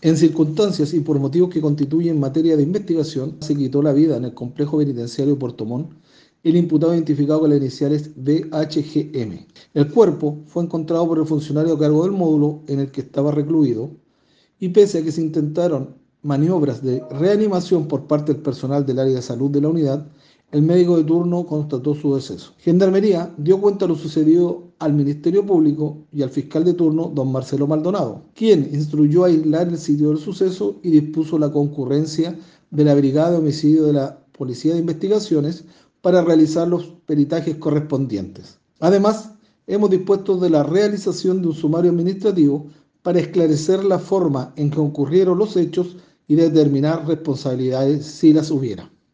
En circunstancias y por motivos que constituyen materia de investigación, se quitó la vida en el complejo penitenciario Puerto Montt el imputado identificado con las iniciales BHGM. El cuerpo fue encontrado por el funcionario a cargo del módulo en el que estaba recluido y pese a que se intentaron maniobras de reanimación por parte del personal del área de salud de la unidad, el médico de turno constató su deceso. Gendarmería dio cuenta de lo sucedido al Ministerio Público y al fiscal de turno, don Marcelo Maldonado, quien instruyó a aislar el sitio del suceso y dispuso la concurrencia de la Brigada de Homicidio de la Policía de Investigaciones para realizar los peritajes correspondientes. Además, hemos dispuesto de la realización de un sumario administrativo para esclarecer la forma en que ocurrieron los hechos y determinar responsabilidades si las hubiera.